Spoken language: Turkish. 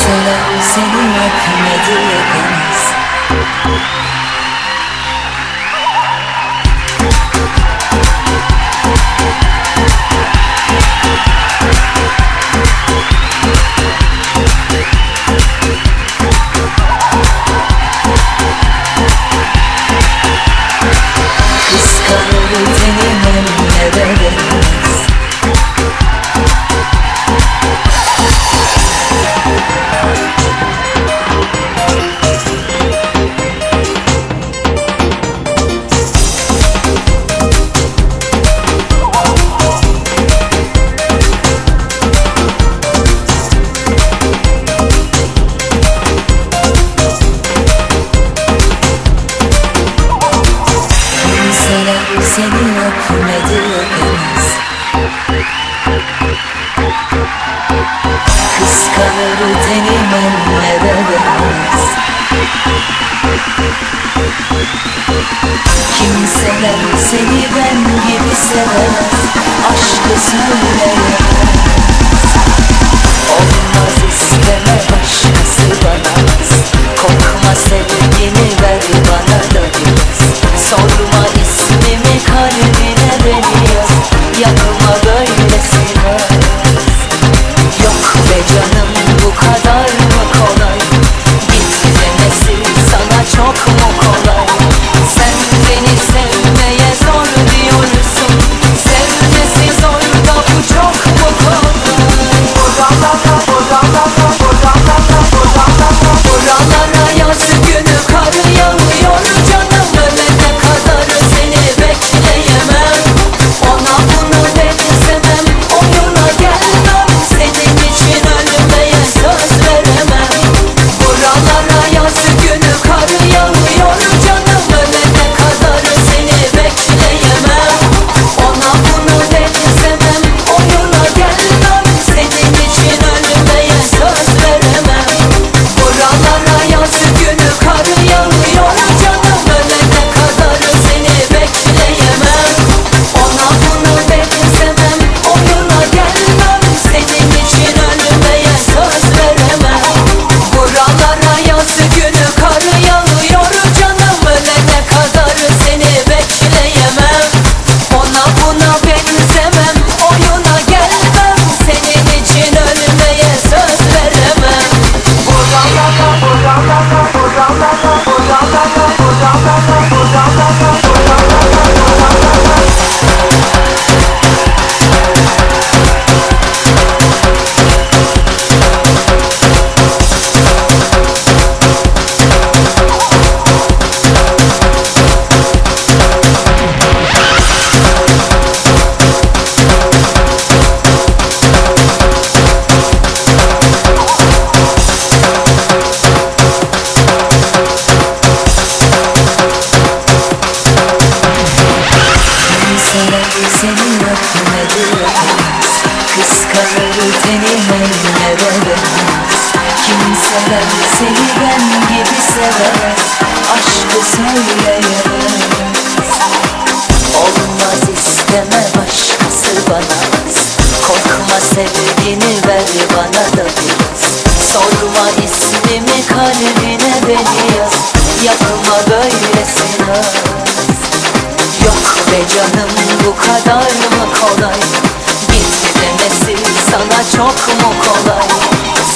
Kimseler seni öpmedi. Kıskanır tenim eline veremez. Seni öpmedi öpemez. Kıskanır tenim eline veremez. Kimseler seni ben gibi sevemez. Aşkı söyleyemez. Olmaz isteme başkası bana. Korkma sevgini ver bana da biraz. Sorma ismimi kalbine beni yaz. Yapma böylesine. Yok be canım bu kadar mı kolay? Git demesi sana çok mu kolay? Sen beni sevmeye zor diyorsun. Sevmesi zor da bu çok mu kolay? Buralara yaz günü kar yağıyor canım. Ölene kadar seni bekleyemem. Ona bunu demsemem oyuna gelmem. Senin için ölmeye söz veremem. Buralara yaz günü kar yağıyor canım. Ölene kadar seni bekleyemem. Ona bunu demsemem oyuna gelmem. Senin için ölmeye söz veremem. Buralara yaz günü kar yağıyor canım. Ölene kadar seni bekleyemem. Ona bunu demsemem oyuna gelmem. Senin için ölmeye söz veremem. Buralara yaz günü kar yağıyor canım. Ölene kadar seni bekleyemem. Ona buna benzemem oyuna gelmem. Senin için ölmeye söz veremem. Seni öpmedi öpemez. Kıskanır tenim eline veremez. Kimseler seni ben gibi sevemez. Aşkı söyleyemez. Olmaz isteme başkası bana. Korkma sevgini ver bana da biraz. Sorma ismimi kalbine beni yaz. Yapma böylesine. Yok be canım bu kadar mı kolay? Git demesi sana çok mu kolay?